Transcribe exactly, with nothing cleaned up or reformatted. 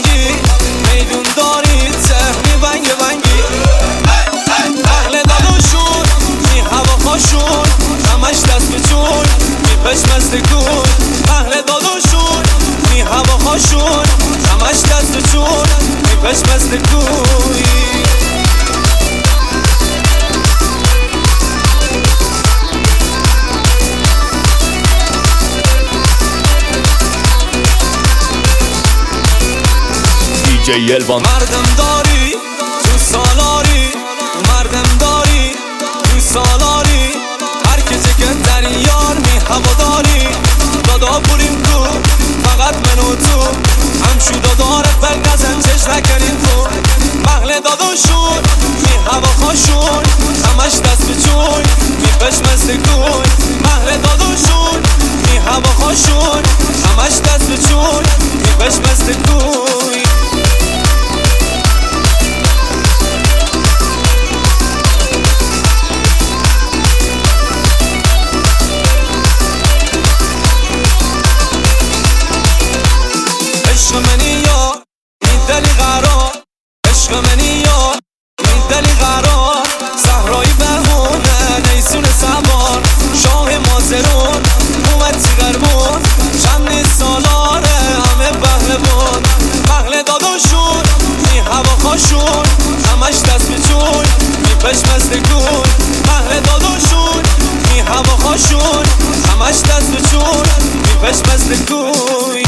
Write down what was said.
بنگی میدون داری تهمی بنگ بنگی اهل داداشون می هوا خاشون همش دست به جون می پشمست کون اهل داداشون می هوا خاشون همش دست به جون می پشمست کون جی الوان مردم داری تو سالاری مردم داری تو سالاری هر کسی که در این یار می هوا داری دادا بریم تو فقط من و تو همشو دادارت برگزن چش نکنین تو مغل داداشون می هوا خاشون همش دست به جون می پشمست کن مغل داداشون می هوا خاشون همش دست به جون می پشمست کن عشق منی یا میدلی قرار عشق منی یا میدلی قرار صحرای بهونه نیسون سوار شاه مازرون اومد تیغرمون چند سالاره همه پهلوان مغل داداشون می هوا خاشون همش دست به جون می پشمست کن مغل داداشون می هوا خاشون همش دست به جون می پشمست کن